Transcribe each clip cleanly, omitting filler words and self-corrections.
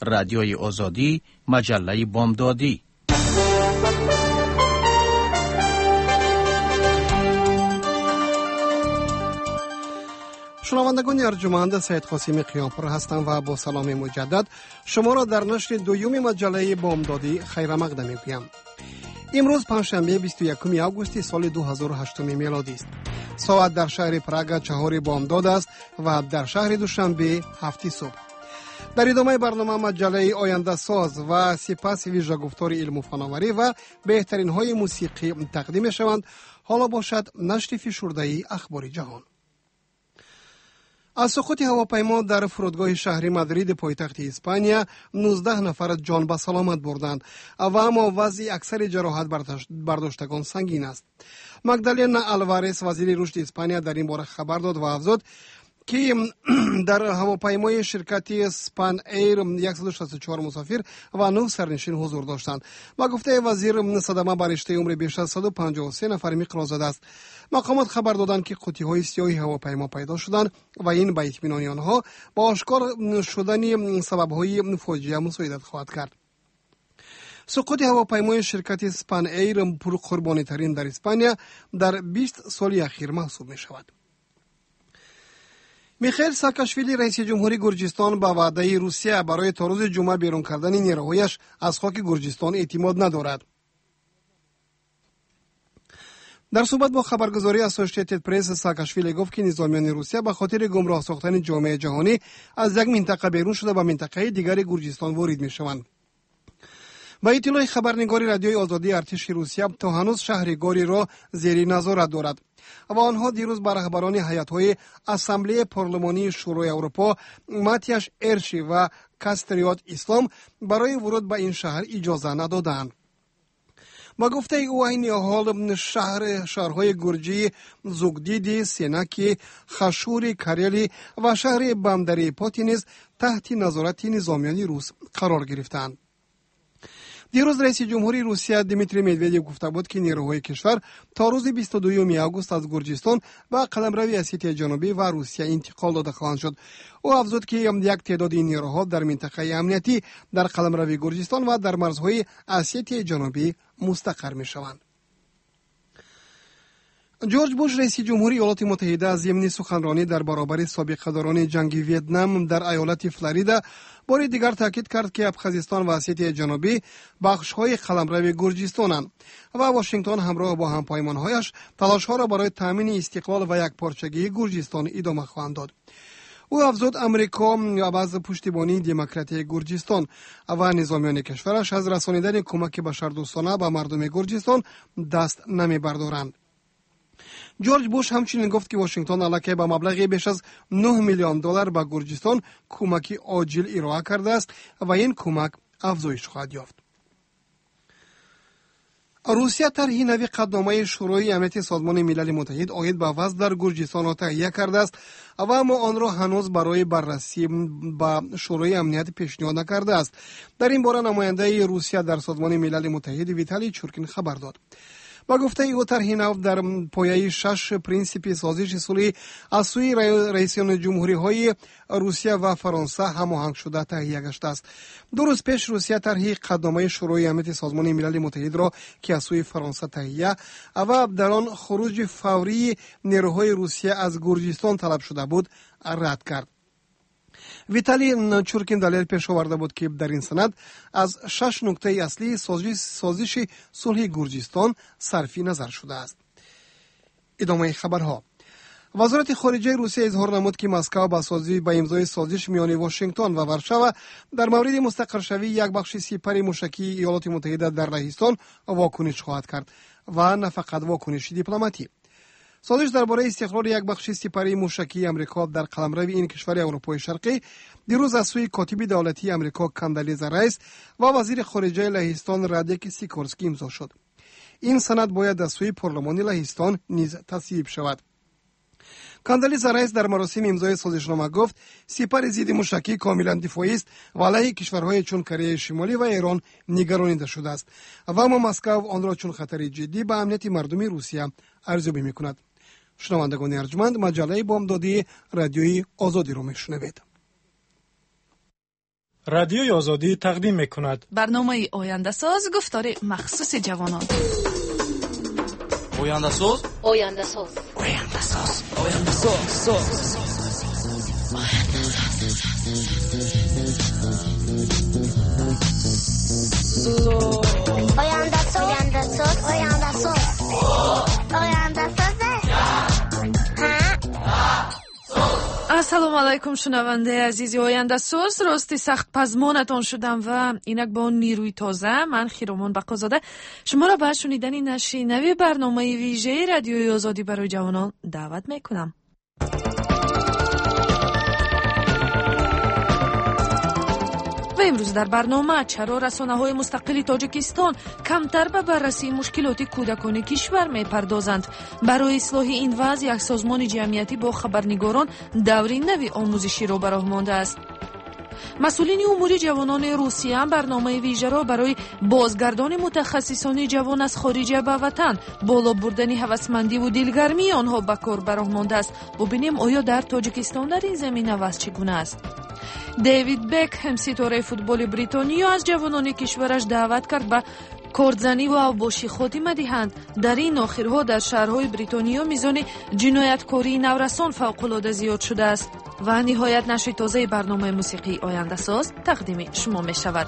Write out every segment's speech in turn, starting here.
رادیوی آزادی، مجله بامدادی. شنوندگان ارجمند، سید قاسم قیامپور هستم و با سلام مجدد شما را در نشر دوم مجله بامدادی خیر مقدم میگویم. امروز پنجشنبه 21 آگوست سال 2008 میلادی است. ساعت در شهر پراگ 4 بامداد است و در شهر دوشنبه 7 صبح. در ادامه برنامه مجله آینده ساز و سپس ویژه گفتار علم و فناوری و بهترین های موسیقی تقدیم شوند. حالا باشد نشر فشرده اخبار جهان. از سقوط هواپیما در فرودگاه شهری مادرید پایتخت اسپانیا 19 نفر جان به سلامت بردند و اما وضع اکثر جراحت برداشتگان سنگین است. مگدالنا آلوارز وزیر رشد اسپانیا در این باره خبر داد و افزود که در هواپیمای شرکت اسپان ایر 164 مسافر و 9 سرنشین حضور داشتند. با گفته وزیر صدمه بر رشته عمر بیش از 153 نفر مقراض زده است. مقامات خبر دادند که قوطی‌های سیاه هواپیما پیدا شدند و این به اطمینان آنها با آشکار شدن سبب‌های فاجعه مساعدت خواهد کرد. سقوط هواپیمای شرکت اسپان ایر پرقربانی ترین در اسپانیا در 20 سال اخیر محسوب می شود. میخائیل ساکاشویلی رئیس جمهوری گرجستان به وعده روسیه برای تا روز جمعه بیرون کردن نیروهایش از خاک گرجستان اعتماد ندارد. در صحبت با خبرگزاری اسوسییتد پرس ساکاشویلی گفت که نظامیان روسیه به خاطر گمراه ساختن جامعه جهانی از یک منطقه بیرون شده به منطقه دیگر گرجستان وارد میشوند. با اطلاع خبرنگار رادیوی آزادی ارتش روسیه تا هنوز شهر گوری را زیر نظارت دارد و آنها دیروز به رهبران هیئت‌های اسامبله پارلمانی شورای اروپا ماتیاش ارشی و کاستریات اسلام برای ورود به این شهر اجازه ندادند. با گفته او این حال شهرهای گرجی، زوگدیدی، سیناکی، خشوری، کریلی و شهر بندری پاتینز تحت نظارت نظامیان روس قرار گرفتند. دیروز رئیس جمهوری روسیه دیمیتری مدودیو گفته بود که نیروهای کشور تا روز 22 آگوست از گرجستان و قلمرو اسیتی جنوبی و روسیه انتقال داده خواهند شد. او افزود که یک تعداد این نیروها در منطقه امنیتی در قلمرو گرجستان و در مرزهای اسیتی جنوبی مستقر می شوند. جورج بوش رئیس جمهوری ایالات متحده از ضمن سخنرانی در برابر سابقه‌داران جنگ ویتنام در ایالت فلوریدا بار دیگر تاکید کرد که ابخازستان و اسیتی جنوبی بخش‌های قلمرو گرجستانند و واشنگتن همراه با همپیمان‌هایش تلاش‌ها را برای تامین استقلال و یکپارچگی گرجستان ادامه خواهند داد. او افزود امریکا از پشتیبانی دموکراتی گرجستان و نظامیان کشورش از رسانیدن کمک بشردوستانه به مردم گرجستان دست نمی‌بردارند. جورج بوش همچنین گفت که واشنگتن علاقه به مبلغ بیش از 9 میلیون دلار به گرجستان کمک عاجل ارائه کرده است و این کمک افزایش خواهد یافت. روسیه طرح نوی قطعنامه شورای امنیت سازمان ملل متحد عاید به وضع در گرجستان را تهیه کرده است و اما آن را هنوز برای بررسی به شورای امنیت پیشنهاد نکرده است. در این باره نماینده روسیه در سازمان ملل متحد ویتالی چورکین خبر داد. با گفته او طرح نو در پایه 6 پرینسیپ سازش صلحی از سوی رئیسان جمهوری های روسیه و فرانسه هماهنگ شده تهیه گشته است. 2 روز پیش روسیه طرح قطعنامه شورای امنیت سازمان ملل متحد را که از سوی فرانسه تهیه و در آن خروج فوری نیروهای روسیه از گرجستان طلب شده بود رد کرد. ویتالی چورکین دلیل پیش آورده بود که در این سند از 6 نکته اصلی سازش صلح گرجستان صرف نظر شده است. ادامه خبرها. وزارت خارجه روسیه اظهار نمود که مسکو با امضای سازش میان واشنگتن و ورشو در مورد مستقر شوی یک بخش سپر موشکی ایالات متحده در لهستان واکنش خواهد کرد و نه فقط واکنش دیپلماتی. سازش درباره استقرار یک بخش سپری موشکی امریکا در قلمرو این کشور اروپای شرقی دیروز از سوی کاتب دولتی امریکا کاندالیزا رایس و وزیر خارجه لهستان رادیک سیکورسکی امضا شد. این سند باید از سوی پارلمان لهستان نیز تصویب شود. کاندالیزا رایس در مراسم امضای سازشنامه گفت سپر ضد موشکی کاملا دفاعی است و علیه کشورهای چون کره شمالی و ایران نگرانیده شده است و اما مسکو آن را چون خطر جدی به امنیت مردم روسیه ارزیابی می‌کند. شنوندگان ارجمند، مجله بامدادی رادیوی آزادی را میشنوید. رادیوی آزادی تقدیم می‌کند. برنامه آینده ساز گفتار مخصوص جوانان. آینده ساز. آینده ساز. آینده ساز. آینده ساز. آینده ساز. آینده ساز. آینده ساز. آینده ساز. ассалому алайкум шунавандаи азизи оянда соз, рости сахт пазмонатон шудам ва инак бо нирӯи тоза ман Хиромон Бақозода шуморо ба шунидани нашри нави барномаи вижеи радиои озодӣ барои ҷавонон даъват мекунам. امروز در برنامه چرا رسانه‌های مستقل تاجیکستان کمتر به بررسی مشکلات کودکان کشور می‌پردازند؟ برای اصلاح این وضع یک سازمان جمعیتی با خبرنگاران دوره نوی آموزشی را به راه مانده است. مسئولین امور جوانان روسیه برنامه ویژه را برای بازگردان متخصصان جوان از خارج به وطن بالا بردن هوسمندی و دلگرمی آنها به کار به راه مانده است. ببینیم آیا در تاجیکستان در این زمینه وضع چگونه است؟ دیوید بکهم ستاره فوتبال بریتانیا از جوانان کشورش دعوت کرد به کارزنی و اوباشی خاتمه دهند. در این آخرها در شهرهای بریتانیا میزان جنایتکاری نورسان فوق‌العاده زیاد شده است. و نهایت نشر تازه برنامه موسیقی آینده ساز تقدیم شما می شود.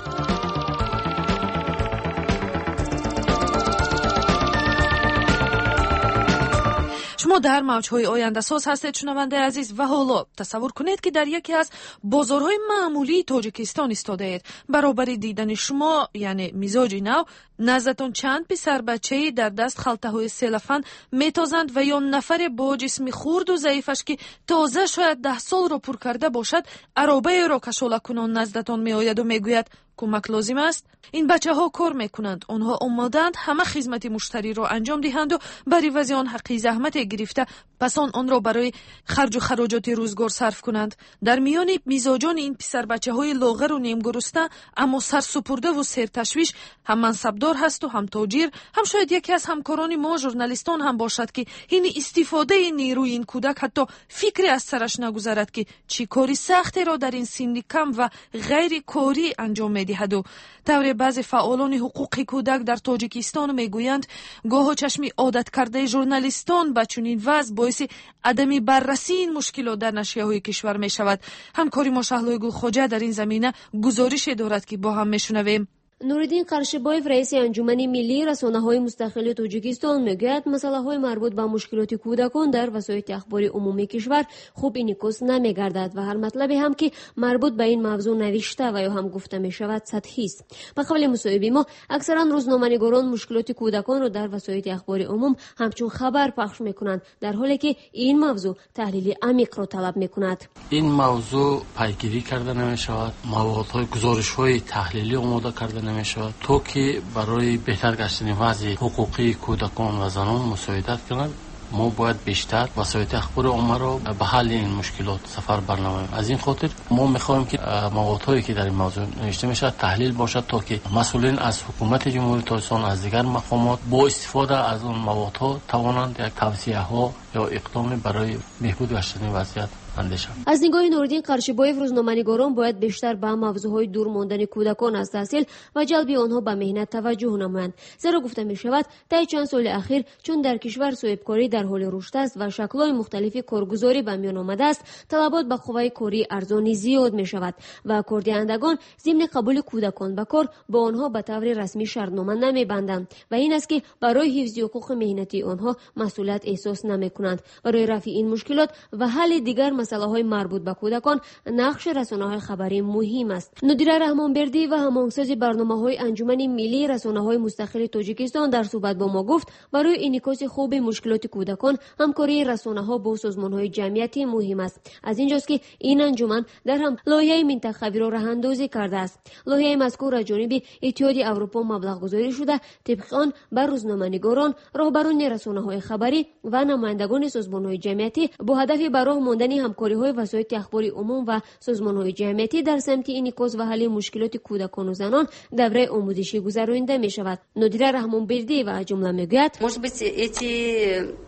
شما در موجهای آینده ساز هستید شنونده عزیز و حالا تصور کنید که در یکی از بازارهای معمولی تاجیکستان ایستاده اید. برابر دیدن شما یعنی مزاج نو نزدتان چند پسر بچه‌ای در دست خلطه‌های سلفن میتازند و یا نفر با جسم خرد و ضعیفش که تازه شاید 10 سال را پر کرده باشد عربه را کشاله کنان نزدتان میآید و میگوید کمک لازم است. این بچه ها کار میکنند، آنها آمادند همه خدمت مشتری را انجام دهند و بر عوض آن حقی زحمت گرفته پس آن را برای خرج و خراجات روزگار صرف کنند. در میان مزاجان این پسر بچه های لاغر و نیم گرسنه اما سرسپرده و سرتشویش هم منصبدار هست و هم تاجر، هم شاید یکی از همکاران ما ژورنالیستان هم باشد که این استفاده نیروی این کودک حتی فکری از سرش نگذرد که چی کاری سختی را در این سن کم و غیر کاری انجام می‌دهد. و طور بعضی فعالان حقوق کودک در تاجیکستان میگویند گاه چشمی عادت کرده ژورنالیستان به چنین وضع باعث عدم بررسی این مشکلات در نشریه‌های کشور می شود. همکاری ما شهلای گلخواجه در این زمینه گزارش دارد که با هم میشنویم. نوردین قرشبایف رئیس انجمن ملی رسانه‌های مستقل تاجیکستان میگوید مسائل مربوط به مشکلات کودکان در وسایل اخباری عمومی کشور خوب انعکاس نمی‌گردد و هر مطلبی هم که مربوط به این موضوع نوشته و یا هم گفته می‌شود سطحی است. به قول مصاحبه ما اکثرا روزنامه‌نگاران مشکلات کودکان را در وسایل اخباری عموم همچون خبر پخش می‌کنند در حالی که این موضوع تحلیل عمیق را طلب می‌کند. این موضوع پیگیری کرده نمی‌شود، موادهای گزارش‌های تحلیلی آماده کرده نمی‌شود تا که برای بهتر گشتن وضع حقوقی کودکان و زنان مساعدت کنند. ما باید بیشتر وسایل اخبار عمومی را به حل این مشکلات سفر برنامه. از این خاطر ما می‌خواهیم که موادهایی که در این موضوع نوشته میشه تحلیل باشد تا که مسئولین از حکومت جمهوری تاجیکستان از دیگر مقامات با استفاده از اون موادها توانند یک توصیه‌ها یا اقدامی برای بهبود گشتن وضعیت از نگاه نوردین قرشبایف روزنامه‌نگاران باید بیشتر به موضوعهای دور ماندن کودکان از تحصیل و جلب آنها به مهنت توجه نمایند. زیرا گفته می شود طی چند سال اخیر چون در کشور صاحبکاری در حال رشد است و شکل‌های مختلفی کارگزاری به میان آمده است، طلبات به قوه کاری ارزانی زیاد می شود و کاردهندگان ضمن قبول کودکان به کار با آنها به طور رسمی شرطنامه نمی‌بندند و این است که برای حفظ حقوق مهنتی آنها مسئولیت احساس نمی‌کنند. برای رفع این مشکلات و حل دیگر مسائل مربوط به کودکان نقش رسانه‌های خبری مهم است. ندیره رحمانبردی و هماهنگساز برنامه‌های انجمن ملی رسانه‌های مستقل تاجیکستان در صحبت با ما گفت برای انعکاس خوب مشکلات کودکان همکاری رسانه‌ها با سازمان‌های جمعیتی مهم است. از اینجاست که این انجمن در هم لایحه منتخبی را راه‌اندازی کرده است. لایحه مذکور از جانب اتحادیه اروپا مبلغ گذاری شده طبق آن بر روزنامه‌نگاران، راهبران رسانه‌های خبری و نمایندگان سازمان‌های جمعیتی با هدف برای ماندن همکاری‌های وسایل اخباری عموم و سازمان‌های جمعیتی در سمت انعکاس و حل مشکلات کودکان و زنان دوره آموزشی گذرانده می‌شود. ندیره رحمانبردی و جمله میگوید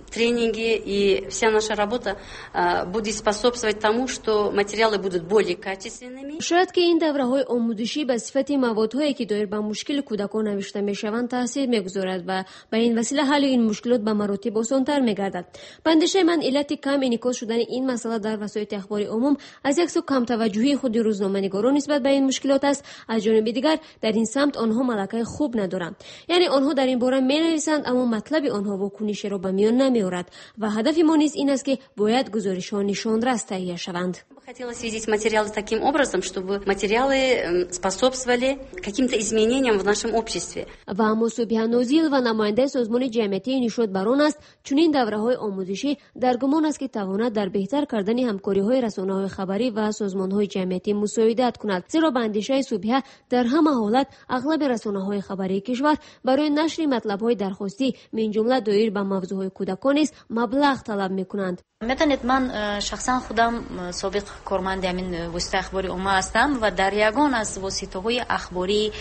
тренинги и вся наша работа будет способствовать тому, что материалы будут более качественными. شاید که این دوره‌های آموزشی به صفت موادهایی که دایر به مشکل کودکان نوشته می‌شوند تاثیر می‌گذارد و به این وسیله حل این مشکلات به مراتب آسان‌تر می‌گردد. به اندیشه من علت کم انعکاس شدن این مسئله در وسایل اخباری عموم از یک سو کم توجهی خود روزنامه‌نگاران نسبت به این مشکلات است، از جانب دیگر در این سمت آنها ملکه خوب ندارند. یعنی آنها در این باره می‌نویسند اما مطلب آنها واکنش را به میان نمی‌آورد و هدف ما نیز این است که باید گزارش‌ها نشان‌رس تهیه شوند. Хотелось видеть материалы таким образом, чтобы материалы способствовали каким-то изменениям в нашем обществе. و اما صبح نوزیل و نماینده سازمان جمعیتی نشود بران است چنین دوره‌های آموزشی در گمان است که تواند در بهتر کردن همکاری‌های رسانه‌های خبری و سازمان‌های جمعیتی مساعدت کند، زیرا به اندیشه صبح در همه حالت اغلب رسانه‌های خبری کشور برای نشر مطلب‌های درخواستی من جمله دایر به موضوعهای کودکان است مبلغ طلب می‌کنند. می‌دانید من شخصا خودم سابق کارمند همین واسطه اخباری عمومی هستم و در یگان از واسطه‌های اخباری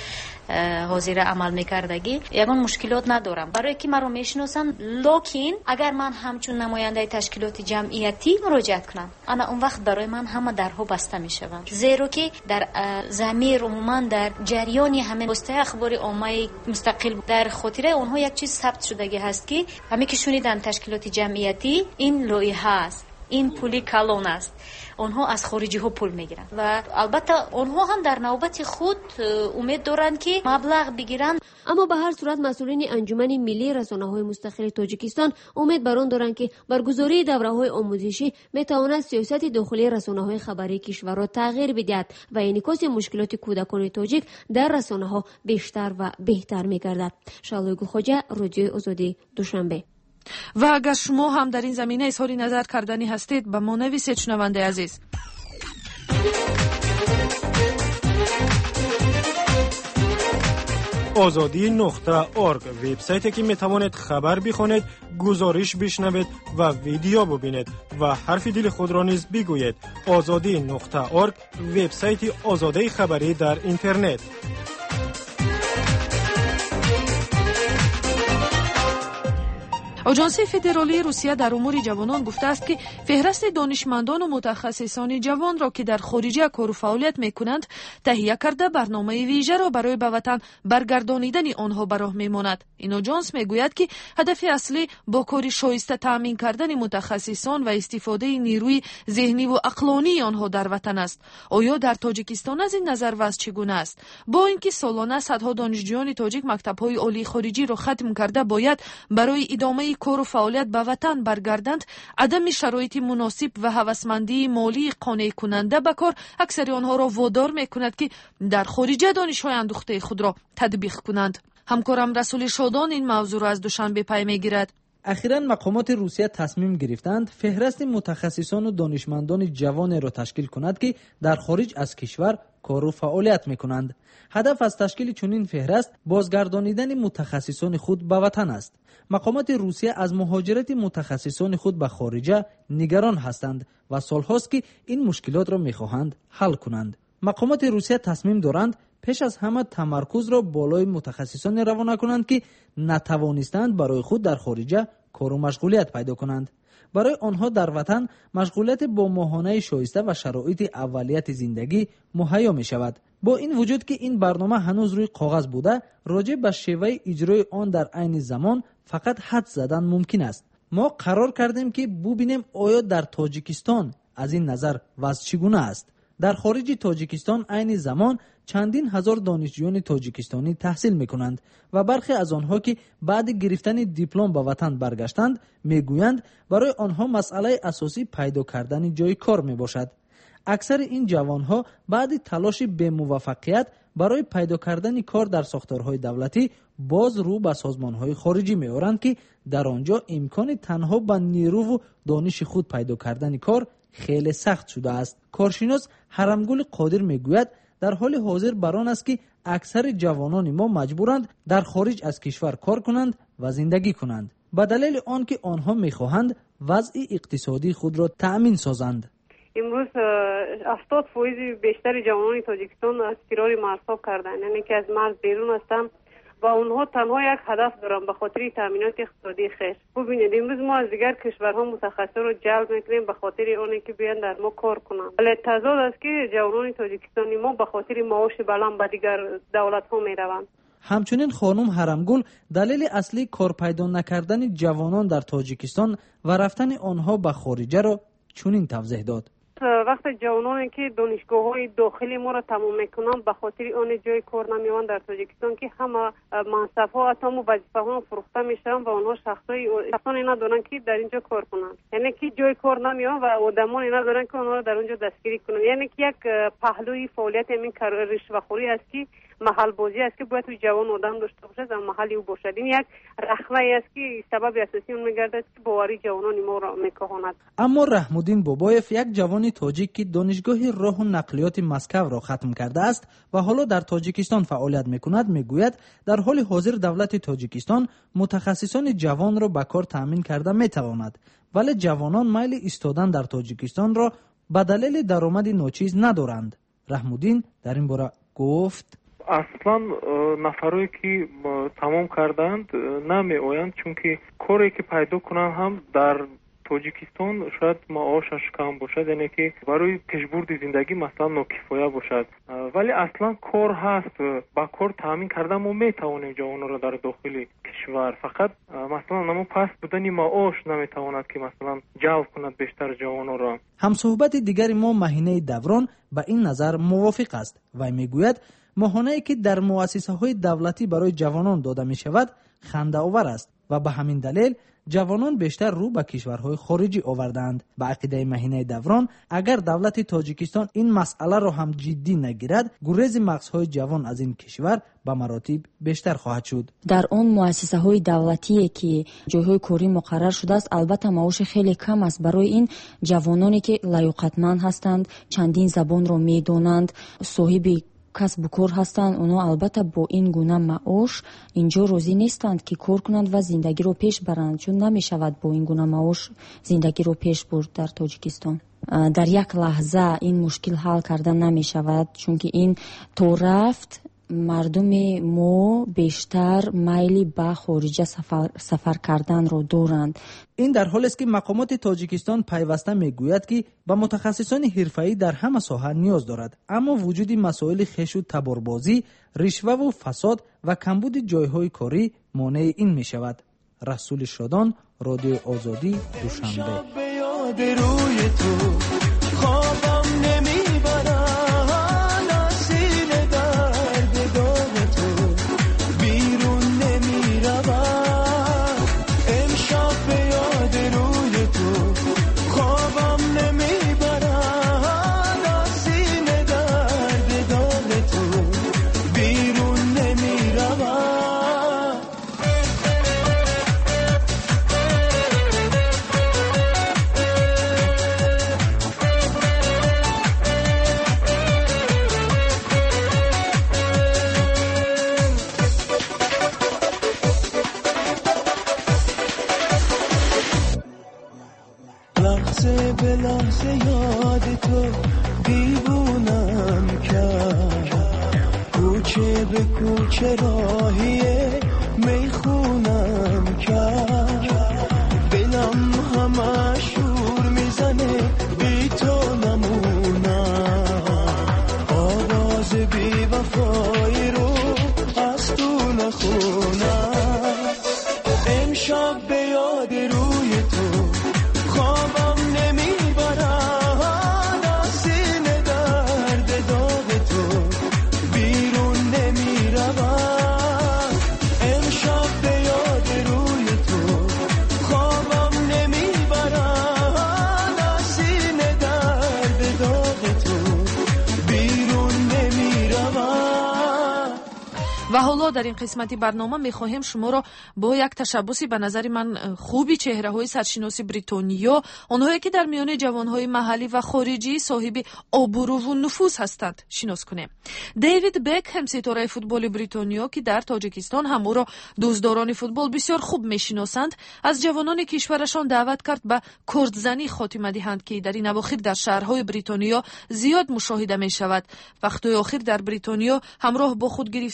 حاضر عمل می‌کردگی یگان مشکلات ندارم برای که مرا میشناسن، لکن اگر من همچون نماینده تشکیلات جمعیتی مراجعت کنم انا اون وقت برای من همه درها بسته میشوند، زیرا که در ضمیر عموما در جریان همین واسطه اخباری عمومی مستقل در خاطره اونها یک چیز ثبت شدگی هست که همه که شنیدن تشکیلات جمعیتی این لایحه است، این پولی کلان است، آنها از خارجی ها پول میگیرند و البته آنها هم در نوبت خود امید دارند که مبلغ بگیرند. اما به هر صورت مسئولین انجمن ملی رسانه‌های مستقل تاجیکستان امید بر آن دارند که برگزاری دوره‌های آموزشی میتواند سیاست داخلی رسانه‌های خبری کشور را تغییر بدهد و انعکاس مشکلات کودکان تاجیک در رسانه‌ها بیشتر و بهتر میگردد. شالوی گلخواجه، رادیوی آزادی، دوشنبه. و اگر شما هم در این زمینه اظهار نظر کردنی هستید به ما نویسید شنونده عزیز. azadi.org وبسایتی که میتوانید خبر بخونید، گزارش بشنوید و ویدیو ببینید و حرف دل خود را نیز بگویید. azadi.org وبسایت آزادی خبری در اینترنت. آژانس فدرالی روسیه در امور جوانان گفته است که فهرست دانشمندان و متخصصان جوان را که در خارجه کار و فعالیت میکنند تهیه کرده برنامه ویژه را برای به وطن برگردانیدن آنها به راه میماند. این آژانس میگوید که هدف اصلی با کار شایسته تامین کردن متخصصان و استفاده نیروی ذهنی و عقلانی آنها در وطن است. آیا در تاجیکستان از این نظر وضع چگونه است؟ با اینکه سالانه صدها دانشجویان تاجیک مکتب‌های عالی خارجی را ختم کرده باید برای ادامه کار و فعالیت به وطن برگردند، عدم شرایط مناسب و هوسمندی مالی قانع کننده به کار اکثر آنها را وادار میکند که در خارجه دانش‌های اندوخته خود را تطبیق کنند. همکارم رسول شادان این موضوع را از دوشنبه پی میگیرد. اخیراً مقامات روسیه تصمیم گرفتند فهرست متخصصان و دانشمندان جوان را تشکیل کند که در خارج از کشور کار و فعالیت میکنند. هدف از تشکیل چنین فهرست بازگردانیدن متخصصان خود به وطن است. مقامات روسیه از مهاجرت متخصصان خود به خارجه نگران هستند و سالهاست که این مشکلات را میخواهند حل کنند. مقامات روسیه تصمیم دارند پیش از همه تمرکز را بالای متخصصان روانه کنند که نتوانستند برای خود در خارجه کار و مشغولیت پیدا کنند. برای آنها در وطن مشغولیت با ماهانه شایسته و شرایط اولیت زندگی مهیا می شود. با این وجود که این برنامه هنوز روی کاغذ بوده، راجع به شیوه اجرای آن در عین زمان فقط حد زدن ممکن است. ما قرار کردیم که ببینیم آیا در تاجیکستان از این نظر وضع چگونه است. در خارج تاجیکستان عین زمان چندین هزار دانشجویان تاجیکستانی تحصیل میکنند و برخی از آنها که بعد گرفتن دیپلم به وطن برگشتند میگویند برای آنها مسئله اساسی پیدا کردن جای کار میباشد. اکثر این جوانها بعد تلاش به موفقیت برای پیدا کردن کار در ساختارهای دولتی باز رو به سازمانهای خارجی میآورند که در آنجا امکان تنها با نیرو و دانش خود پیدا کردن کار خیلی سخت شده است. کارشناس حرمگل قادر میگوید در حال حاضر بران است که اکثر جوانان ما مجبورند در خارج از کشور کار کنند و زندگی کنند به دلیل آنکه آنها میخواهند وضع اقتصادی خود را تأمین سازند. امروز 70% بیشتر جوانان تاجیکستان از فرار مرزها کردند، یعنی که از مرز بیرون هستند و اونها تنها یک هدف دارن به خاطر تامینات اقتصادی خیش. ببینید امروز ما از دیگر کشورها متخصصان رو جلب میکنیم به خاطر اونی که بیان در ما کار کنن، ولی تضاد است که جوانان تاجیکستانی ما به خاطر معاش بلند به دیگر دولت‌ها میروند. همچنین خانم حرمگل دلیل اصلی کار پیدا نکردن جوانان در تاجیکستان و رفتن آنها به خارجه را چنین توضیح داد. وقتی جوانانی که دانشگاه‌های داخلی ما را تمام میکنن به خاطر اون جای کار نمیوان در تاجیکستان که همه منصب‌ها حتی وظیفه‌ها فروخته میشن و اونها شخصانی ندارن که در اینجا کار کنن، یعنی که جای کار نمیوان و آدمانی ندارن که اونها را در اونجا دستگیری کنن. یعنی که یک پهلوی فعالیت همین رشوه‌خوری است که محل بازی است که باید جوان آدم داشته باشد و محلی او باشد. این یک رخنه است که سبب اساسی اون میگردد که باوری جوانان ما را میکاهاند. اما رحم‌الدین بابایف یک جوان تاجیک که دانشگاه راه و نقلیات مسکو را ختم کرده است و حالا در تاجیکستان فعالیت میکند میگوید در حال حاضر دولت تاجیکستان متخصصان جوان را به کار تامین کرده میتواند، ولی جوانان میل ایستادن در تاجیکستان را به دلیل درآمد ناچیز ندارند. رحم‌الدین در این باره گفت اصلا نفرایی که تمام کردند نمی آیند، چون که کاری که پیدا کنند هم در تاجیکستان شاید معاشش کم باشد، یعنی که برای پیشبرد زندگی مثلا ناکفایه باشد، ولی اصلا کار هست. با کار تامین کردن ما میتوانیم جوانان را در داخل کشور، فقط مثلا نمو پس بودن معاش نمیتواند که مثلا جلب کند بیشتر جوانان را. همصحبت دیگر ما مهینه دوران به این نظر موافق است و میگوید ماهانه‌ای که در مؤسسه‌های دولتی برای جوانان داده می‌شود خنده آور است و به همین دلیل جوانان بیشتر رو به کشورهای خارجی آوردند. به عقیده مهینه دوران اگر دولت تاجیکستان این مسئله را هم جدی نگیرد، گریز مغزهای جوان از این کشور به مراتب بیشتر خواهد شد. در آن مؤسسه‌های دولتی که جای‌های کاری مقرر شده است البته معاش خیلی کم است برای این جوانانی که لیاقتمند هستند، چندین زبان را می‌دانند، صاحب کسب و کار هستند. اونا البته با این گونه معاش اینجا روزی نیستند که کار کنند و زندگی رو پیش برند، چون نمی شود با این گونه معاش زندگی رو پیش برد در تاجیکستان. در یک لحظه این مشکل حل کردن نمی شود، چون که این تو رفت مردم ما بیشتر میلی به خارج سفر کردن رو دارند. این در حالی است که مقامات تاجیکستان پیوسته میگوید که به متخصصان حرفه‌ای در همه ساحه نیاز دارد، اما وجود مسائل خش و تباربازی، رشوه و فساد و کمبود جایهای کاری مانع این می شود. رسول شادان، رادیو آزادی، دوشنبه. لحظه به لحظه یاد تو دیوونم کرد، کوچه به کوچه راهیه میخونم کرد، دلم همه شور میزنه بی تو نمونم، آواز بی وفایی رو از تو نخونم، امشب به یاد روی تو خوابم نمیبرد، از سینه درد داغ تو بیرون نمیرود، امشب به یاد روی تو خوابم نمیبرد، از سینه درد داغ تو بیرون نمیرود. و حالا در این قسمتی برنامه میخواهیم شما را با یک تشبوسی به نظر من خوبی چهره های سرشناسی بریتانیا، آنهایی که در میان جوانهای محلی و خارجی صاحب آبرو و نفوذ هستند شناس کنیم. دیوید بکهم ستاره فوتبال بریتانیا که در تاجیکستان هم او را دوستداران فوتبال بسیار خوب میشناسند، از جوانان کشورشان دعوت کرد به کردزنی خاتمه دهند که در این اواخر در شهرهای بریتانیا زیاد مشاهده می شود. وقتی آخر در بریتانیا همراه با خود گرفتن کرد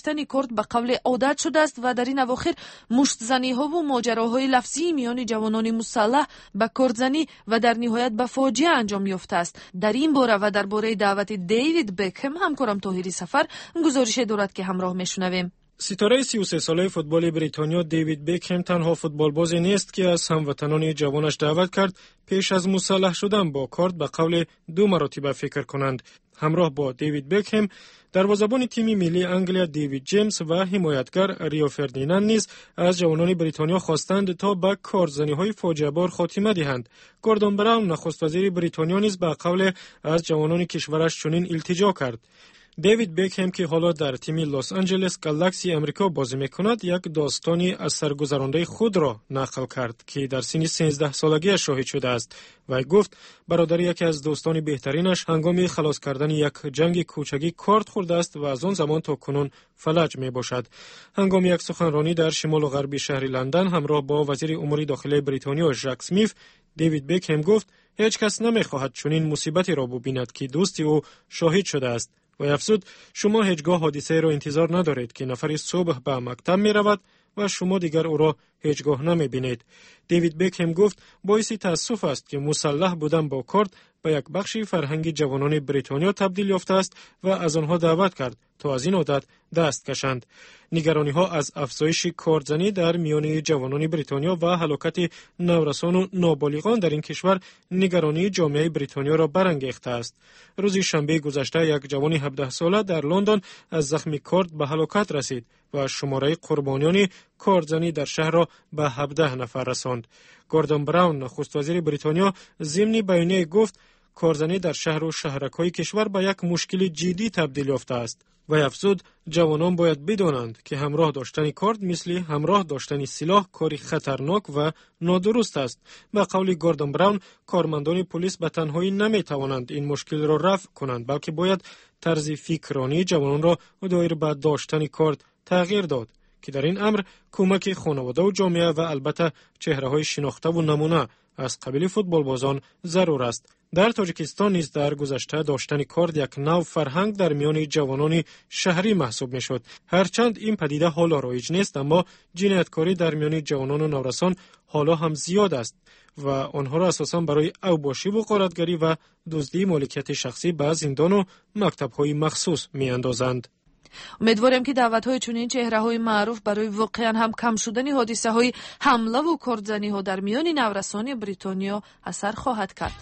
کورت به قول عادت شده است و در این اواخر مشت‌زنی ها و ماجراهای لفظی میان جوانان مسلح به کورتزنی و در نهایت به فاجعه انجام یافته است. در این باره و درباره دعوت دیوید بکهم همکارم طاهری سفر گزارش دارد که همراه میشنویم. ستاره 33 ساله فوتبال بریتانیا دیوید بکهم تنها فوتبالبازی نیست که از هموطنان جوانش دعوت کرد پیش از مسلح شدن با کارت به قول 2 مراتب فکر کنند. همراه با دیوید بکهم دروازه‌بان تیم ملی انگلیا دیوید جیمز و حمایتگر ریو فردیناند نیز از جوانان بریتانیا خواستند تا به کارزنی‌های فاجعه‌بار خاتمه دهند. گوردون براون نخست وزیر بریتانیا نیز به قول از جوانان کشورش چنین التجا کرد. دیوید بکهم که حالا در تیم لس آنجلس گالاکسی امریکا بازی می‌کند یک داستانی از سرگذرانده خود را نقل کرد که در سن 13 سالگی شاهد شده است و گفت برادر یکی از دوستان بهترینش هنگام خلاص کردن یک جنگ کوچکی کارت خورده است و از آن زمان تا کنون فلج میباشد. هنگام یک سخنرانی در شمال و غربی شهر لندن همراه با وزیر امور داخلی بریتانیا ژاک اسمیت، دیوید بکهم گفت هیچ کس نمی‌خواهد چنین مصیبتی را ببیند که دوستی او شاهد شده است و افزود شما هیچگاه حادثه را انتظار ندارید که نفری صبح به مکتب می رود و شما دیگر او را هیچگاه نمی بینید. دیوید بکهم گفت باعث تأسف است که مسلح بودن با کارت به یک بخشی فرهنگ جوانان بریتانیا تبدیل یافته است و از آنها دعوت کرد تا از این عادت دست کشند. نگرانی ها از افزایش کارزنی در میان جوانان بریتانیا و هلاکت نورسان و نابالغان در این کشور نگرانی جامعه بریتانیا را برانگیخته است. روز شنبه گذشته یک جوان 17 ساله در لندن از زخم کارت به هلاکت رسید و شماره قربانیان کارزنی در شهر را به 17 نفر رساند. گوردون براون نخست وزیر بریتانیا ضمن بیانیه گفت کارزنی در شهر و شهرک‌های کشور به یک مشکل جدی تبدیل یافته است و افزود جوانان باید بدانند که همراه داشتن کارت مثل همراه داشتن سلاح کاری خطرناک و نادرست است. به قول گوردون براون کارمندان پلیس به تنهایی نمی‌توانند این مشکل را رفع کنند بلکه باید طرز فکرانی جوانان را دایر به داشتن کارت تغییر داد که در این امر کمک خانواده و جامعه و البته چهره‌های شناخته و نمونه از قبیل فوتبالبازان ضرور است. در تاجیکستان نیز در گذشته داشتن کارت یک نوع فرهنگ در میان جوانان شهری محسوب میشد. هرچند این پدیده حالا رایج نیست اما جنایتکاری در میان جوانان و نورسان حالا هم زیاد است و آنها را اساساً برای اوباشی و غارتگری و دزدی مالکیت شخصی به زندان و مکتب‌های مخصوص می‌اندازند. امیدواریم که دعوت‌های چنین چهره‌های معروف برای واقعاً هم کم شدن حادثه‌های حمله و کارزنی‌ها در میان نورسان بریتانیا اثر خواهد کرد.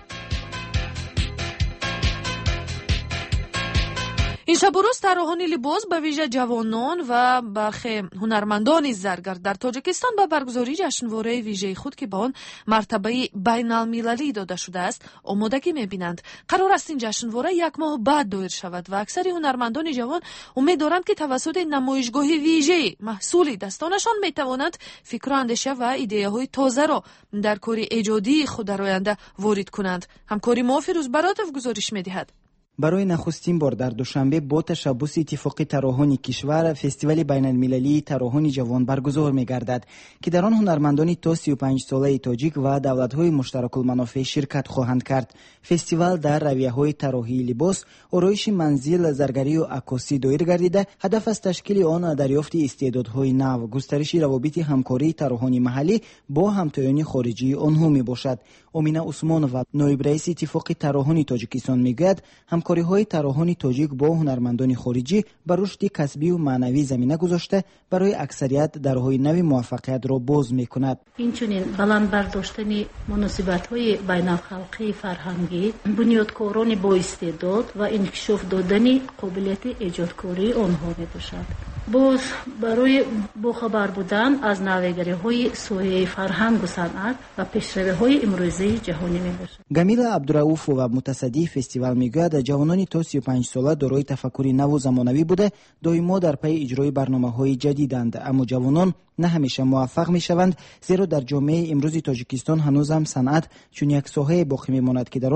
این شب و روز طراحان لباس به ویژه جوانان و برخی هنرمندان زرگر در تاجیکستان به برگزاری جشنواره ویژه خود که به آن مرتبه بین المللی داده شده است آمادگی می‌بینند. قرار است این جشنواره یک ماه بعد دایر شود و اکثر هنرمندان جوان امید دارند که توسط نمایشگاه ویژه محصول دستانشان می‌توانند فکر و اندیشه و ایده‌های تازه را در کار ایجادی خود در آینده وارد کنند. همکاری ما فیروز براتف گزارش می‌دهد. برای نخستین بار در دوشنبه با تشبث اتفاق طراحان کشور فستیوال بین المللی طراحان جوان برگزار می‌گردد که در آن هنرمندان تا 35 ساله تاجیک و دولت‌های مشترک المنافع شرکت خواهند کرد. فستیوال در رویه‌های طراحی لباس، آرایش منزل، زرگری و عکاسی دایر گردیده. هدف از تشکیل آن دریافت استعدادهای نو، گسترش روابط همکاری طراحان محلی با همتایان خارجی آنها میباشد. امینه عثمان و نایب رئیس اتفاق طراحان تاجیکستان میگوید همکاری‌های طراحان تاجیک با هنرمندان خارجی بر رشد کسبی و معنوی زمینه گذاشته برای اکثریت درهای نوی موفقیت را باز می‌کند. اینچنین بلند برداشتن مناسبت‌های بین‌الخلقی فرهنگی بنیادکاران با استعداد و انکشاف دادن قابلیت ایجادکاری آنها میباشد. باز برای باخبر بودن از نوآوری‌های سویه فرهنگ و صنعت و پیشروی‌های امروزی جهانی میباشد. گمیلا عبدالرؤوف و متصدی فستیوال میگوید جوانان تا 35 ساله دارای تفکری نو و زمانوی بوده دائما در پی اجرای برنامه‌های جدیدند، اما جوانان نه همیشه موفق میشوند زیرا در جامعه امروزی تاجیکستان هنوز هم صنعت چون یک ساحه باقی میماند که در آن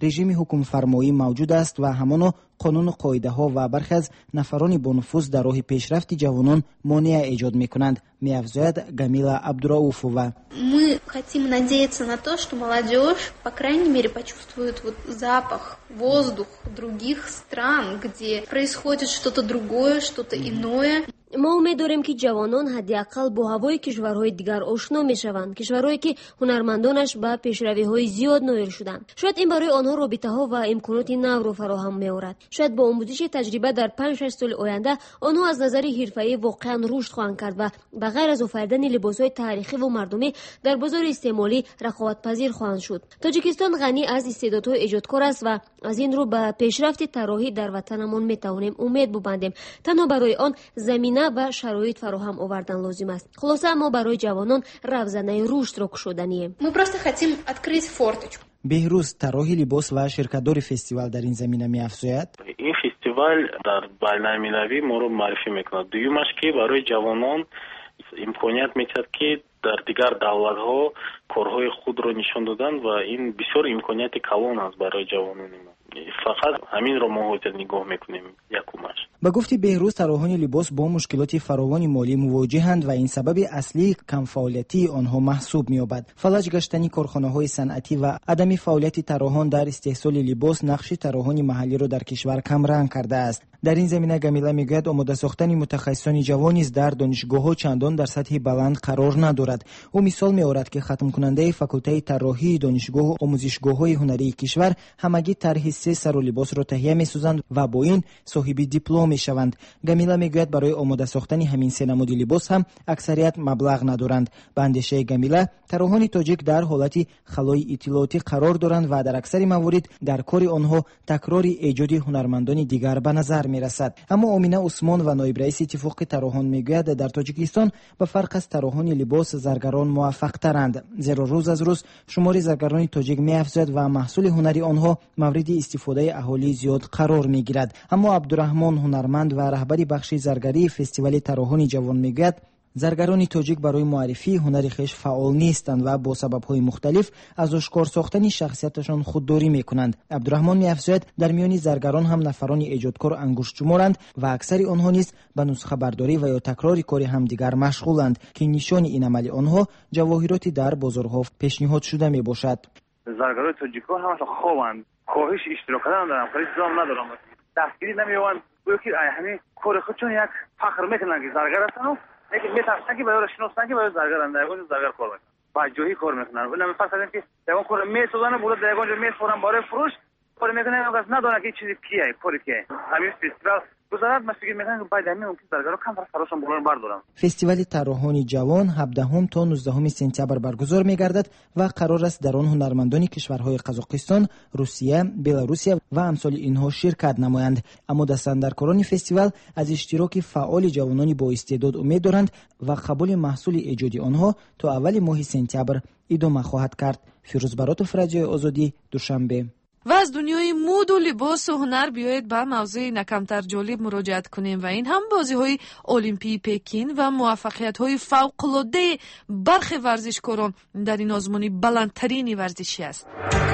رژیم حکومت‌فرمایی موجود است و همان قانون و قاعده‌ها و برخی از نفران با نفوذ در راه پیشرفت جوانان مانع ایجاد می‌کنند، می‌افزاید گامیلا عبدالرؤوفова. Мы хотим надеяться на то, что молодежь, по крайней мере, почувствует запах, воздух других стран, где происходит что-то другое, что-то иное. ما امید داریم که جوانان حداقل با هوای کشورهای دیگر آشنا میشوند، کشورهایی که هنرمندانش به پیشروی‌های زیاد نائل شدند. شاید این برای آنها رابطه‌ها و امکانات نو را فراهم می‌آورد. شاید با آموزش تجربه در 5-6 سال آینده آنها از نظر حرفه‌ای واقعا رشد خواهند کرد و به غیر از آفریدن لباس‌های تاریخی و مردمی در بازار استعمالی رقابت‌پذیر خواهند شد. تاجیکستان غنی از استعدادهای ایجادکار است و از این رو به پیشرفت طراحی در وطنمان می‌توانیم امید ببندیم. تنها برای آن زمینه و شرایط فراهم آوردن لازم است. خلاصه ما برای جوانان روزنه رشد را گشودنیم. Мы просто хотим открыть форточку. بهروز طراح لباس و شرکت‌دار فستیوال در این زمینه می‌افزاید. این فستیوال در بین‌المللی ما رو معرفی می‌کند. دومش که برای جوانان امکانیت می‌دهد که در دیگر دولت‌ها کارهای خود را نشان دادن و این بسیار امکانیت کلان است برای جوانان ما. فقط همین رو ما نگاه میکنیم یکمش. با گفتی بهروز طراحان لباس با مشکلات فراوان مالی مواجهند و این سبب اصلی کم فعالیتی آنها محسوب می‌یابد. فلج گشتن کارخانه‌های صنعتی و عدم فعالیت طراحان در استحصال لباس نقش طراحان محلی را در کشور کم رنگ کرده است. در این زمینه گامیلا میگوید آماده ساختن متخصصان جوان نیز در دانشگاه‌ها چندان در سطح بلند قرار ندارد. او مثال می‌آورد که ختم کننده فاکولته طراحی دانشگاه و آموزشگاه‌های هنری کشور همگی طرح 3 سر و لباس را تهیه می‌سازند و با این صاحب دیپلم می‌شوند. گامیلا میگوید برای آماده ساختن همین 3 نماد لباس هم اکثریت مبلغ ندارند. به اندیشه گامیلا طراحان تاجیک در حالت خلای اطلاعاتی قرار دارند و در اکثر موارد در کار آنها تکرار ایجاد هنرمندان دیگر به نظر میرسد. اما آمینه عثمان و نایب رئیس اتفاق طراحان میگوید در تاجیکستان به فرق از طراحان لباس زرگران موفق ترند، زیرا روز از روز شمار زرگران تاجیک می‌افزاید و محصول هنری آنها مورد استفاده اهالی زیاد قرار میگیرد. اما عبدالرحمن هنرمند و رهبر بخش زرگری فستیوال طراحان جوان میگوید زرگران تاجیک برای معرفی هنر خویش فعال نیستند و با سبب‌های مختلف از آشکار ساختن شخصیتشان خودداری می‌کنند. عبدالرحمن می‌افزاید در میان زرگران هم نفران ایجادکار انگشت شمارند و اکثر آنها نیز به نسخه برداری و یا تکرار کار همدیگر مشغولند که نشان این عمل آنها جواهراتی در بازارها پیشنهاد شده میباشد. زرگران تاجیک‌ها هم خوابند، کاهش اشتراک کردن دارن، خیلی زام ندارن، دستگیری نمی‌یابند. گویا که همین کار خودشون یک فخر می‌کنن که زرگر هستن. لیکن میترسن که برای شناختن که برای زرگرند دیگه زرگر کار میکنن با جوهی کار میکنن ولی میفهمن که دیگه کار میسازن بود دیگه میسپرن برای فروش کار میکنن از ندونه که چیزی کیه کاری کیه همین فستیوال گذرات فکر میکنن که باید همین که زرگرا کم فراشون بولن بردارن. فستیوال طراحان جوان 17 تا 19 سپتامبر برگزار میگردد و قرار است در آن هنرمندان کشورهای قزاقستان، روسیه، بلاروسیه و امثال اینها شرکت نمایند. اما دستاندرکاران فستیوال از اشتراک فعال جوانان با استعداد امید دارند و قبول محصول ایجادی آنها تا اول ماه سپتامبر ادامه خواهد کرد. فیروز براتوف، رادیو آزادی، دوشنبه. و از دنیای مد و لباس و هنر بیایید به موضوع نکمتر جالب مراجعت کنیم و این هم بازی‌های المپی پکین و موفقیت‌های فوق‌العاده برخی ورزشکاران در این آزمون بلندترین ورزشی است.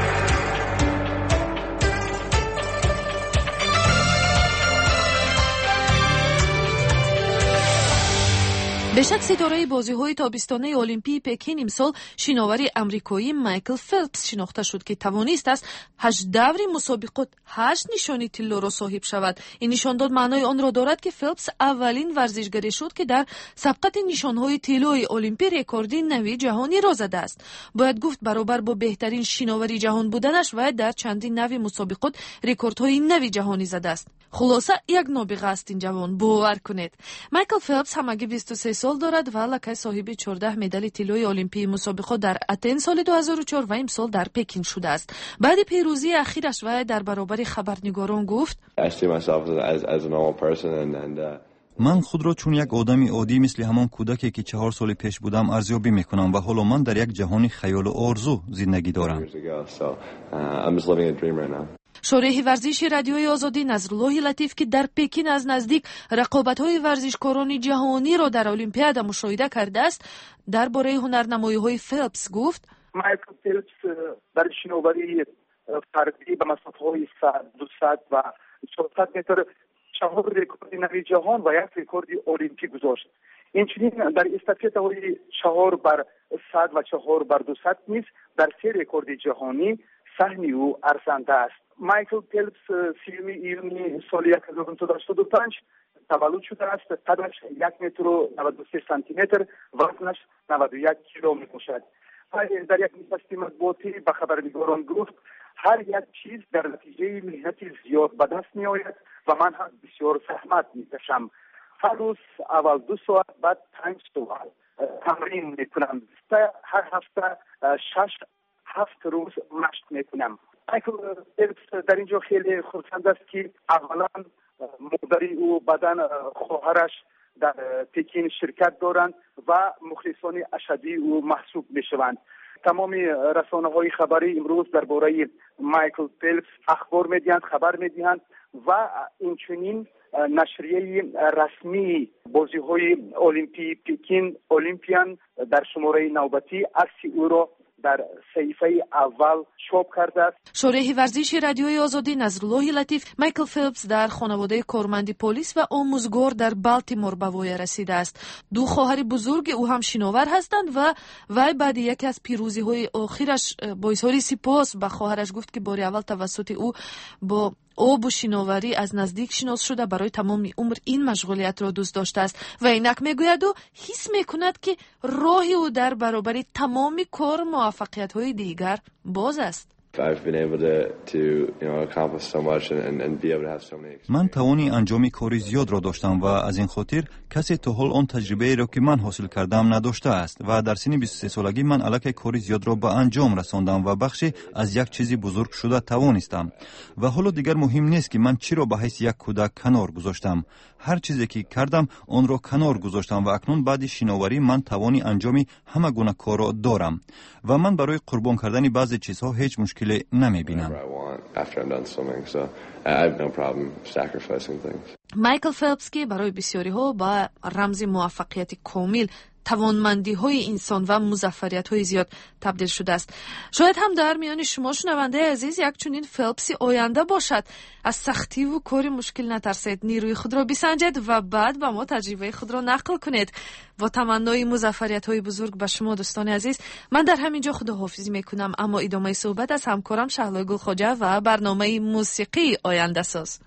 بشک ستاره بازی‌های تابستانه المپی پکین امسال شناور آمریکایی مایکل فلپس شناخته شد که توانست است 8 دور مسابقات 8 نشانی طلا را صاحب شود. این نشانداد معنای آن را دارد که فلپس اولین ورزشکاری شد که در سبقت نشانهای طلای المپی رکورد نوی جهانی را زده است. باید گفت برابر با بهترین شناور جهان بودنش و در چندین نوع مسابقات رکوردهای نوی جهانی زده است. خلاصه یک نابغه است این جوان، باور کنید. مایکل فلپس همگی 23 سال دارد و لکه صاحب 14 مدال طلای المپی مسابقات در آتن سال 2004 و امسال در پکین شده است. بعد پیروزی اخیرش و در برابر خبرنگاران گفت من خود را چون یک آدم عادی مثل همان کودکی که 4 سال پیش بودم ارزیابی میکنم و حالا من در یک جهان خیال و آرزو زندگی دارم. شارح ورزش رادیوی آزادی نظرالله لطیف که در پکین از نزدیک رقابت‌های ورزشکاران جهانی را در المپیاد مشاهده کرده است، درباره هنرنمایی‌های فلپس گفت: مایکل فلپس برای شناوری فردی به مسافه‌های 100 200 و 400 متر 4 رکورد نوی جهان و 1 رکورد المپیک گذاشت. اینچنین در استافетه‌های 4 بر 100 و 4 بر 200 نیز در 3 رکورد جهانی سهم او ارزنده است. مایکل فلپس 30 ایون سال 1985 تولد شده است. قدش 1 متر و 93 سانتی متر، وزنش 91 کیلو میباشد. در یک نشست مطبوعاتی به خبرنگاران گفت هر یک چیز در نتیجه مهنت زیاد به دست می آید و من هم بسیار زحمت می کشم. هر روز اول 2 ساعت بعد 5 ساعت تمرین می کنم. هر هفته 6-7 روز مشق می کنم. مایکل فلپس در اینجا خیلی خرسند است که اولا مادری او بدن خواهرش در پکین شرکت دارند و مخلصان اشدی او محسوب می شوند. تمام رسانه‌های خبری امروز درباره مایکل فلپس اخبار می‌دهند، خبر می‌دهند و اینچنین نشریه رسمی بازی‌های المپی پکین المپیان در شماره نوبتی عکس او را در صحیفه اول چاپ کرده است. شورای ورزشی رادیوی آزادی نظرالله لطیف مایکل فلپس در خانواده کارمند پلیس و آموزگار در بالتیمور به وای رسیده است. 2 خواهر بزرگ او هم شناور هستند و وی بعد یکی از پیروزی‌های آخرش با اظهار سپاس به خواهرش گفت که بار اول توسط او با آب و شناوری از نزدیک شناس شده برای تمام عمر این مشغولیت را دوست داشته است و اینک میگوید و حس میکند که راهی او در برابر تمام کار موفقیت‌های دیگر باز است. من توانی انجام کاری زیاد را داشتم و از این خاطر کسی تا حال آن تجربه را که من حاصل کردم نداشته است و در سن 23 سالگی من الکی کاری زیاد را به انجام رساندم و بخشی از یک چیزی بزرگ شده توانستم و حالا دیگر مهم نیست که من چی را به حیث یک کودک کنار گذاشتم. هر چیزی که کردم آن را کنار گذاشتم و اکنون بعد شناوری من توانی انجام همه گونه کار را دارم و من برای قربان کردن بعضی چیزها هیچ مشکلی نمیبینم. مایکل فلپس که برای بسیاری ها با رمز موفقیت کامل، توانمندی های انسان و مظفریت های زیاد تبدیل شده است. شاید هم در میان شما شنونده عزیز یک چنین فلپسی آینده باشد. از سختی و کار مشکل نترسید، نیروی خود را بسنجید و بعد به ما تجربه خود را نقل کنید. با تمنای مظفریت های بزرگ به شما دوستان عزیز، من در همینجا خداحافظی میکنم، اما ادامه صحبت از همکارم شهلا گل خواجه و برنامه موسیقی آینده ساز.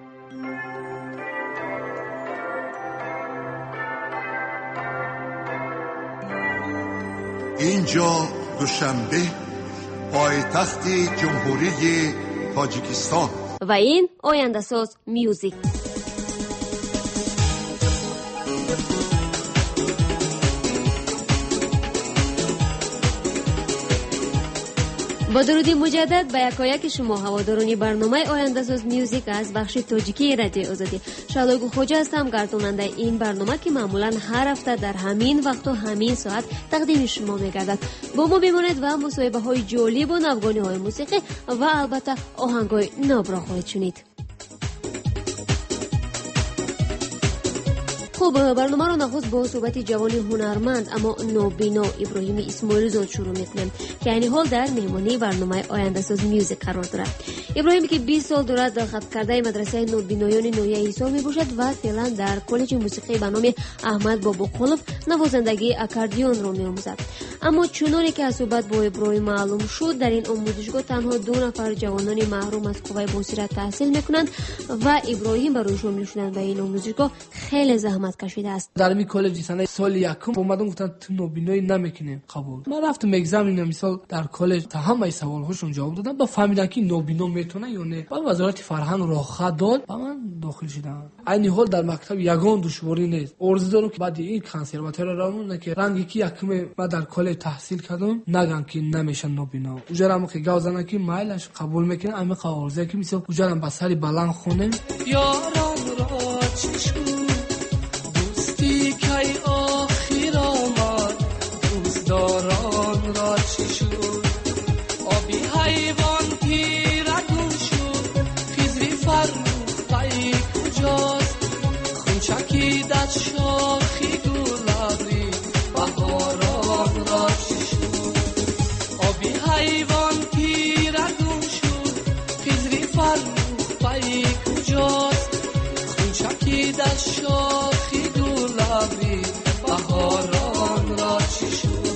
اینجا دوشنبه، پایتخت جمهوری تاجیکستان و این آینده ساز میوزیک. با درودی مجدد به یکایک شما هواداران برنامه آینده ساز میوزیک از بخش تاجیکی رادیو آزادی. شهلا گل خواجه هستم، گرداننده این برنامه که معمولا هر هفته در همین وقت و همین ساعت تقدیم شما میگردد. با ما بمانید و مصاحبه های جالب و نوگانی های موسیقی و البته آهنگ های ناب را خواهید شنید. خب برنامه رو نخست با صحبت جوانی هنرمند اما نابینا ابراهیم اسماعیل زاد شروع میکنیم که این حال در مهمانی برنامه آینده ساز میوزیک قرار دارد. ابراهیمی که 20 سال دور از دخالت کرده مدرسه نابینایان نویه حساب میباشد و فعلا در کالج موسیقی به نام احمد باباقلوف نوازندگی اکاردیون را میآموزد. اما چنانه که از صحبت با ابراهیم معلوم شد، در این آموزشگاه تنها 2 نفر جوانان محروم از قوه بصیرت تحصیل میکنند و ابراهیم برای شامل شدن به این آموزشگاه خیلی زحمت کشیده است. در می کالج سال 1 اومدم گفتن تو نابینایی نمیکنیم قبول. من رفتم اگزمین مثال در کالج تا همه سوالهاشون جواب دادم، با فهمیدن که نابینا میتونه یا نه. با وزارت فرهنگ راهخط داد و من داخل شدم. این حال در مکتب یگان دشواری نیست. عرض دارم که بعد این کنسرواتور رامون که رنگی که یکم ما در کالج تحصیل کردم نگن که نمیشن نابینا. اونجا که گازن که مایلش قبول میکنه، اما قوارزه که مثلا اونجا با سری بلند خونه یاران را چشم کی آخر آمد، دوستداران را چی شد؟ آبی حیوان پیرگون شد، خیزی فرموزی کجاست؟ خون چکیدت شاخی گلابی، بهاران را چی شد؟ آبی حیوان پیرگون شد، در شاخی گلابی بهاران را چی شد.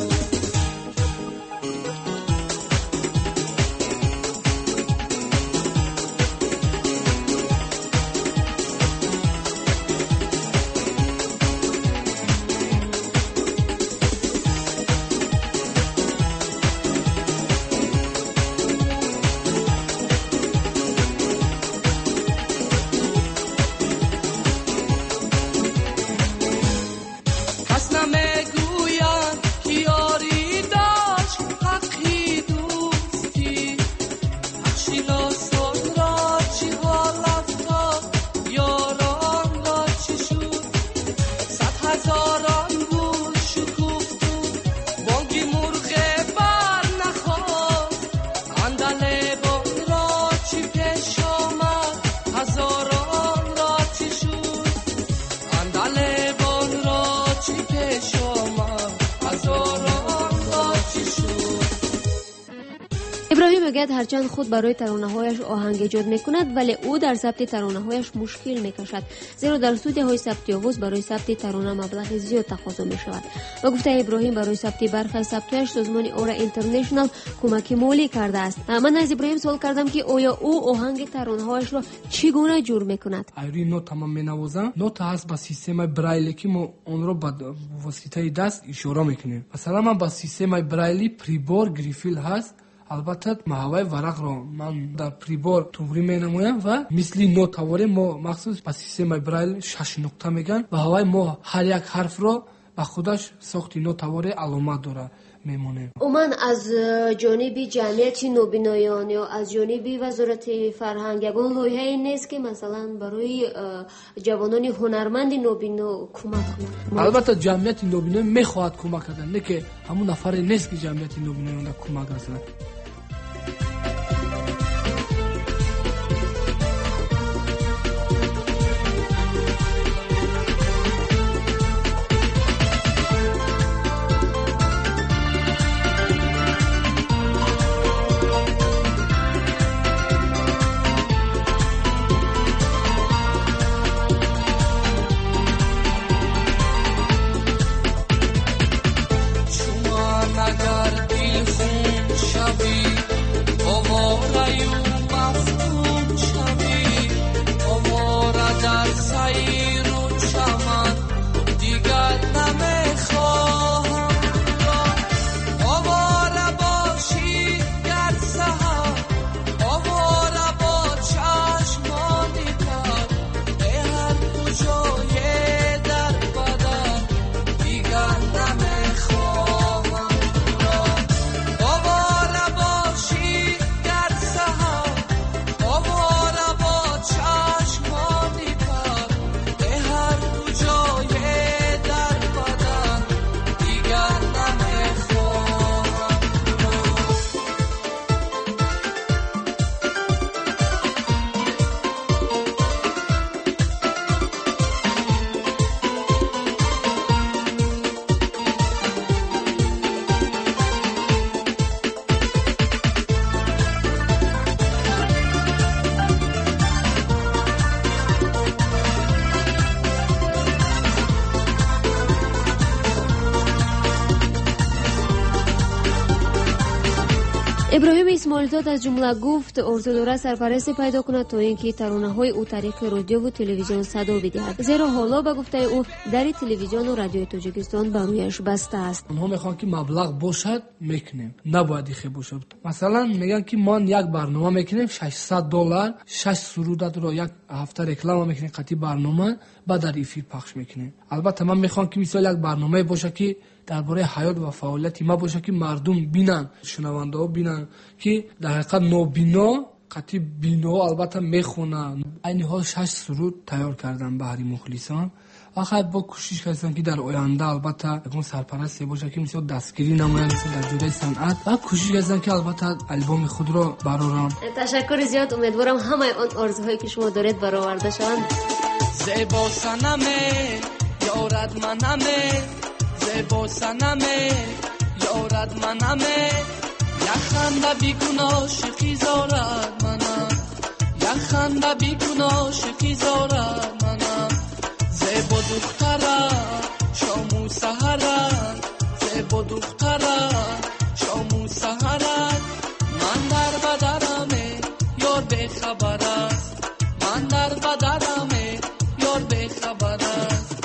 ابراهیم میگوید هرچند خود برای ترانه‌هایش آهنگ ایجاد میکند ولی او در ضبط ترانه‌هایش مشکل میکشد، زیرا در استودیوهای ضبطی آواز برای ضبط ترانه مبلغ زیاد تقاضا میشود. و گفته ابراهیم برای ضبط برخی از ضبط‌هایش سازمان اورا اینترنشنال کمک مالی کرده است. من از ابراهیم سوال کردم که آیا او آهنگ ترانه‌هایش را چگونه جور میکند. ایری نوت تمام مینوازم، نوت هست با سیستم برایلی که ما اون رو با واسطه دست اشاره میکنیم. مثلا من با سیستم برایلی پریبور گریفیل هست، البته محوای ورق رو من در پریبور توری می نمایم و مثل نوت آوری ما مخصوص با سیستم برایل 6 نقطه میگن و هوای ما هر یک حرف رو با خودش ساختی نوت آوری علامت داره میمونه. من از جانب جمعیت نوبینایان یا از جانب وزارت فرهنگ یگان لایحه‌ای نیست که مثلا برای جوانان هنرمند نوبینا کمک کنند؟ البته جمعیت نوبینا میخواهد کمک کردن، نه که همون نفری نیست که جمعیت نوبینایان کمک کنه. ابراهیم اسماعیلزاد از جمله گفت آرزو دارد سرپرستی پیدا کند تا اینکه ترانه‌های او طریق رادیو و تلویزیون صدا بدهد، زیرا حالا به گفته او در تلویزیون و رادیوی تاجیکستان برایش بسته است. اونها میخوان که مبلغ باشد میکنیم، نباید خیلی باشد. مثلا میگن که ما یک برنامه میکنیم $600 6 سرودت رو یک هفته رکلام میکنیم قطعی برنامه بعد در افیر پخش میکنیم. البته من میخوام که مثلا یک برنامه باشه که درباره حیات و فعالیت ما باشه که مردم بینن، شنونده ها بینن که در حقیقت نوبینا قطعی بینا البته میخونن. این حال 6 سرود تیار کردن برای مخلصان. آخر با کوشش کردن که در آینده البته اون سرپرستی باشه که مثلا دستگیری نماید مثلا در جلوی صنعت و کوشش کردن که البته البوم خود را برآورند. تشکر زیاد، امیدوارم همه آن آرزوهایی که شما دارید برآورده شوند. زیبا صنمه یارد منمه، زیبا صنمه یارد منمه، یخنده بیگناه شقی زارد منم، یخنده بیگناه شقی زارد منم، دختره شام و سحرت زیبا دختره شام و سحرت من در بدرمه یار به خبر است من در بدرمه یار به خبر است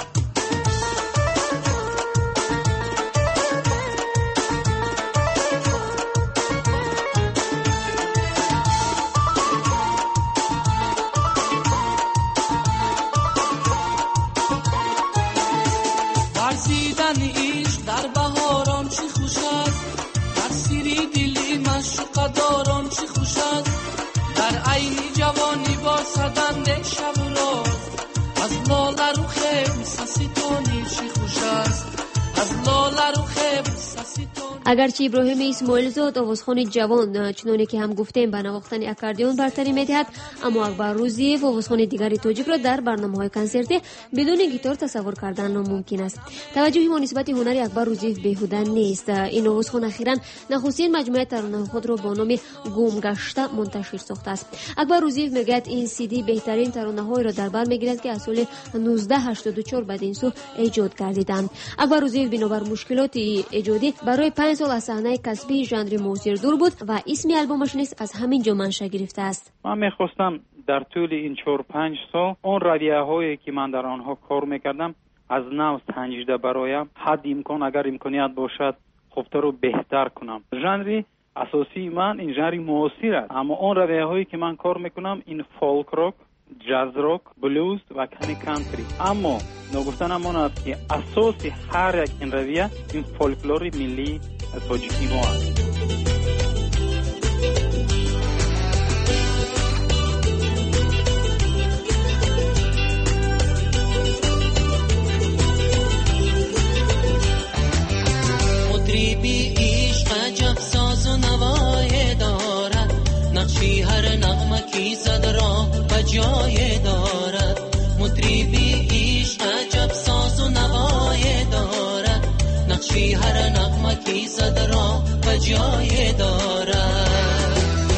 ورزیدن عشق در بهاران چی خوش است در سیری دلی مشوق داران چی خوش است در عین جوانی با صدند شب و روز از لاله رخ سسیتونی چی خوش است از لاله رخ سسیتونی. اگرچه ابراهیم اسماعیل زاد آوازخوان جوان چنانه که هم گفتیم به نواختن اکاردیون برتری می‌دهد، اما اکبر روزیف آوازخوان دیگری تاجیک را در برنامه‌های کنسرتی بدون گیتار تصور کردن ناممکن است. توجه ما نسبت هنر اکبر روزیف بیهوده نیست. این آوازخوان اخیراً نخستین مجموعه ترانه‌های خود را با نام گم گشته منتشر ساخته است. اکبر روزیف میگوید این CD بهترین ترانه‌های را در بر می‌گیرد که از سال 1984 بعد این سو ایجاد گردیدند. اکبر روزیف بنابر مشکلات ایجادی برای 5 سال از صحنه کسبی ژانر موسیقی دور بود و اسم البومش نیز از همین جا منشأ گرفته است. من می‌خواستم در طول این 4-5 سال اون رویه‌هایی که من در آنها کار می‌کردم از نو سنجیده برایم حد امکان اگر امکانیت باشد خوبتر رو بهتر کنم. ژانر اساسی من این ژانر معاصر است، اما اون رویه‌هایی که من کار می‌کنم این فولک راک، جاز راک، بلوز و کمی کانتری. اما نگفتنم آن است که اساس هر یک این رویه این فولکلور ملی تاجیکی ما است. مطربی عشق عجب ساز و نوای دارد، نقشی هر نغمکی زد را به جای دارد. مطربی عشق عجب ساز و نوای دارد، نقشی هر نغمکی زد را به جای دارد.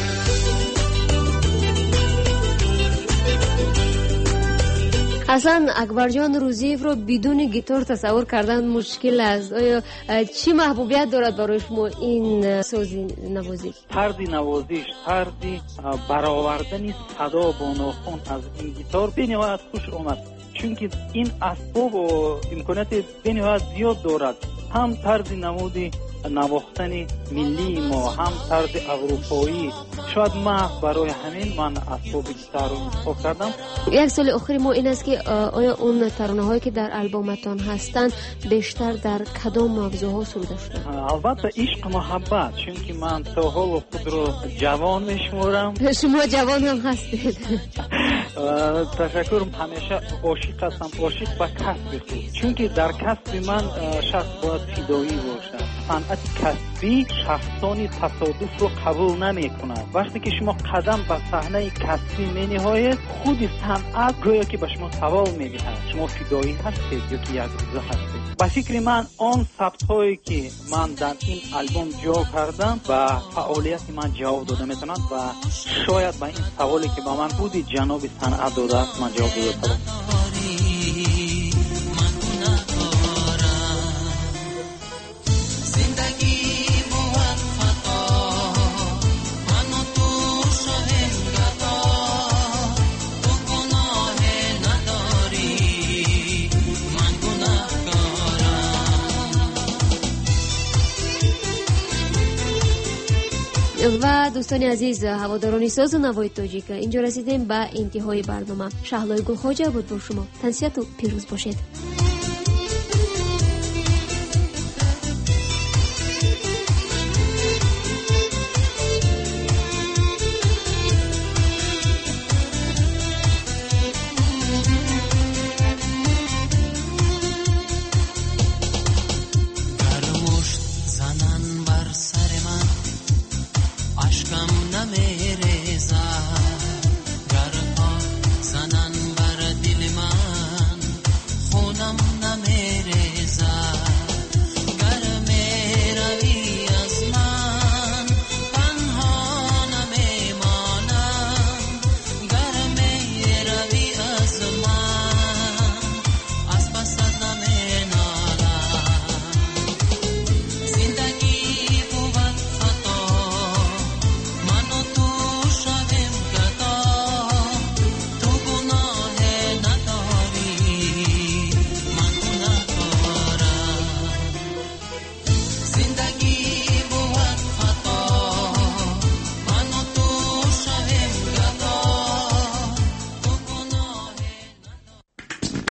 اصلا اکبر جان روزیف رو بدون گیتار تصور کردن مشکل است. آیا چی محبوبیت دارد برای شما این سازی نوازی؟ طرز نوازیش، طرز برآوردن صدا با ناخن از این گیتار بنهایت خوش آمد، چون این اسباب و امکانات بنهایت زیاد دارد. هم طرز نمودی نواختن ملی ما، هم طرز اروپایی. شاید من برای همین من اسباب گیتار رو انتخاب کردم. یک سال اخیر ما این است که آیا اون ترانه‌هایی که در البومتان هستند بیشتر در کدام موضوع‌ها سروده شده؟ البته عشق محبت، چون که من تا حال خود رو جوان میشمارم. شما جوان هم هستید. تشکر. همیشه عاشق هستم، عاشق به کسب خود، چون که در کسب من شخص باید فدایی باشد. صنعت کسبی شخصانی تصادف رو قبول نمی کند. وقتی که شما قدم به صحنه کسبی می نهایید، خود صنعت گویا که به شما سوال می دهد شما فدایی هستید یا که یک روزه هستید. به فکر من آن ثبت هایی که من در این البوم جا کردم و فعالیت من جواب داده می تواند و شاید به این سوالی که به من بودی جناب صنعت داده است من جواب داده توانم. و دوستان عزیز هواداران ساز و نوای تاجیک، اینجا رسیدیم به انتهای برنامه. شهلای گلخواجه بود با شما. تنسیت و پیروز باشید.